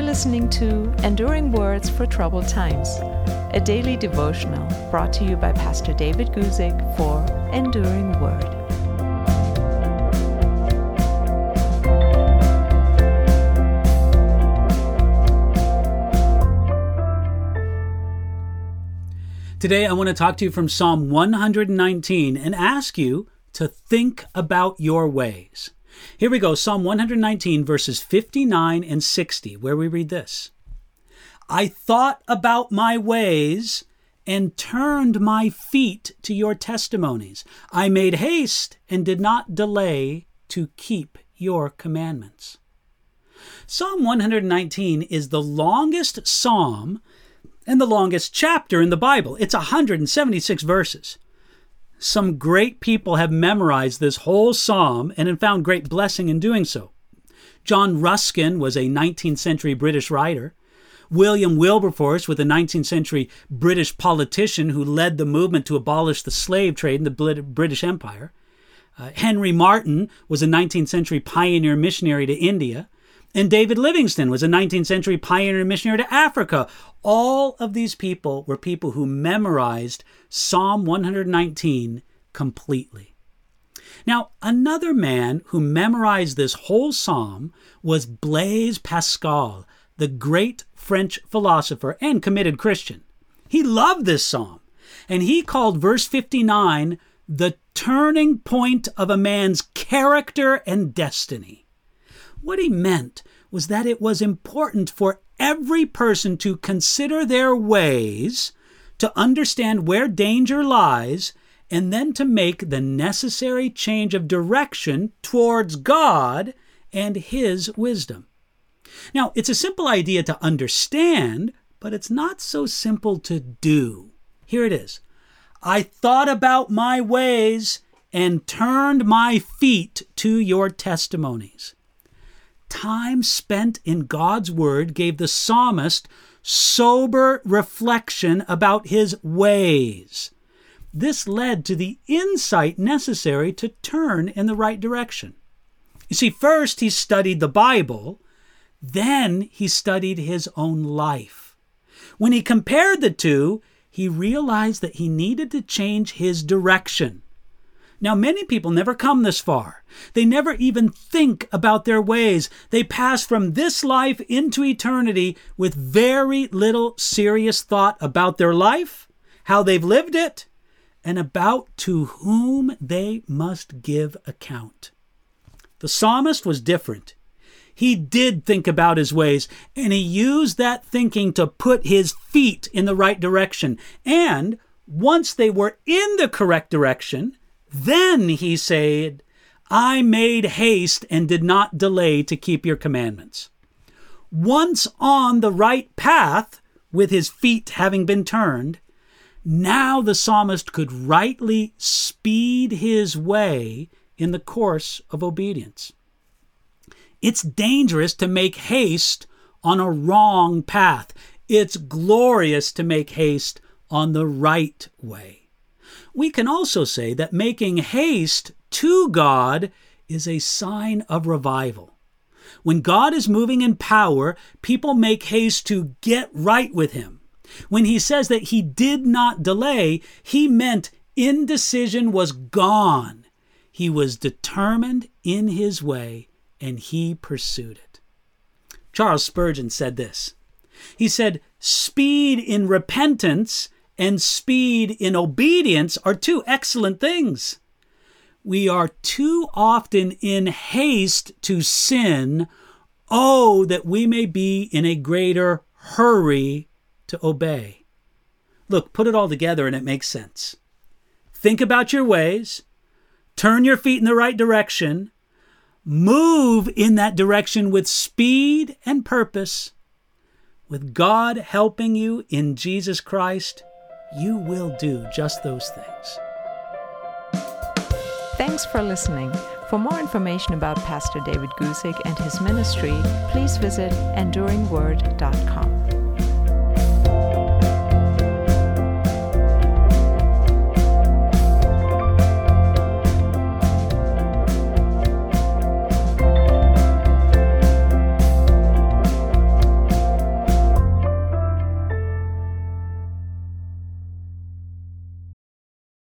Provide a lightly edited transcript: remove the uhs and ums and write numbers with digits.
listening to Enduring Words for Troubled Times, a daily devotional brought to you by Pastor David Guzik for Enduring Word. Today, I want to talk to you from Psalm 119 and ask you to think about your ways. Here we go, Psalm 119, verses 59 and 60, where we read this. I thought about my ways and turned my feet to your testimonies. I made haste and did not delay to keep your commandments. Psalm 119 is the longest psalm and the longest chapter in the Bible. It's 176 verses. Some great people have memorized this whole psalm and have found great blessing in doing so. John Ruskin was a 19th century British writer. William Wilberforce was a 19th century British politician who led the movement to abolish the slave trade in the British Empire. Henry Martyn was a 19th century pioneer missionary to India. And David Livingstone was a 19th century pioneer missionary to Africa. All of these people were people who memorized Psalm 119 completely. Now, another man who memorized this whole psalm was Blaise Pascal, the great French philosopher and committed Christian. He loved this psalm, and he called verse 59 the turning point of a man's character and destiny. What he meant was that it was important for every person to consider their ways, to understand where danger lies, and then to make the necessary change of direction towards God and His wisdom. Now, it's a simple idea to understand, but it's not so simple to do. Here it is. I thought about my ways and turned my feet to your testimonies. Time spent in God's Word gave the psalmist sober reflection about his ways. This led to the insight necessary to turn in the right direction. You see, first he studied the Bible, then he studied his own life. When he compared the two, he realized that he needed to change his direction. Now, many people never come this far. They never even think about their ways. They pass from this life into eternity with very little serious thought about their life, how they've lived it, and about to whom they must give account. The psalmist was different. He did think about his ways, and he used that thinking to put his feet in the right direction. And once they were in the correct direction, then he said, I made haste and did not delay to keep your commandments. Once on the right path, with his feet having been turned, now the psalmist could rightly speed his way in the course of obedience. It's dangerous to make haste on a wrong path. It's glorious to make haste on the right way. We can also say that making haste to God is a sign of revival. When God is moving in power, people make haste to get right with Him. When He says that He did not delay, He meant indecision was gone. He was determined in His way, and He pursued it. Charles Spurgeon said this. He said, speed in repentance and speed in obedience are two excellent things. We are too often in haste to sin. Oh, that we may be in a greater hurry to obey. Look, put it all together and it makes sense. Think about your ways. Turn your feet in the right direction. Move in that direction with speed and purpose. With God helping you in Jesus Christ, you will do just those things. Thanks for listening. For more information about Pastor David Guzik and his ministry, please visit enduringword.com.